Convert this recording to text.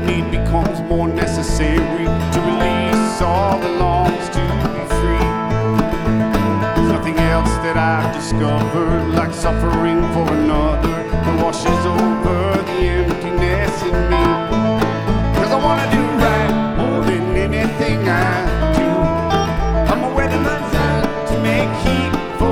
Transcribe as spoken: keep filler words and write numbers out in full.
need becomes more necessary to release all that longs to be free. There's nothing else that I've discovered like suffering for another that washes over the emptiness in